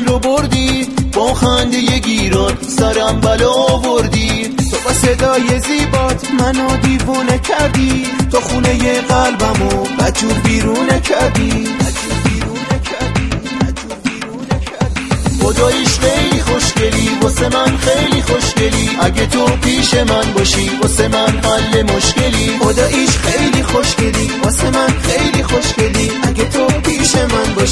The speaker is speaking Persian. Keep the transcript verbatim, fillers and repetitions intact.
رو بردی، با خنده ی گیرات سرم بلا آوردی. تو با صدای زیبات منو دیوونه کردی، تو خونه ی قلبمو بجور بیرونه کردی. خداییش خیلی خوشگلی، واسه من خیلی خوشگلی، اگه تو پیش من باشی واسه من حل مشکلی. خداییش خیلی خوشگلی، واسه من خیلی خوشگلی، اگه تو پیش من باشی